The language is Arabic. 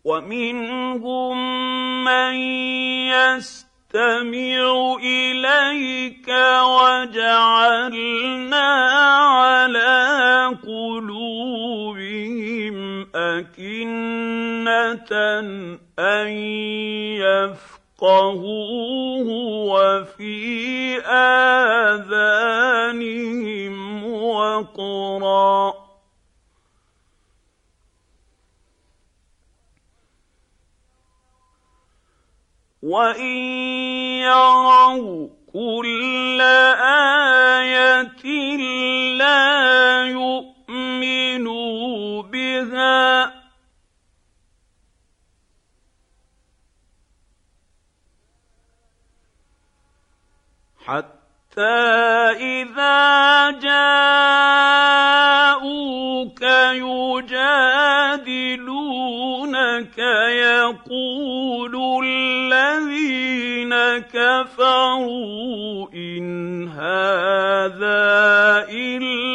ومنهم من يستمع إليك وجعلنا على قلوبهم أكنة أن يفقهوه وفي آذانهم وقرا وإن يروا كل آية لا يؤمنوا بها حتى إذا جاءوك يجادلونك يقول الذين كفروا إن هذا إلا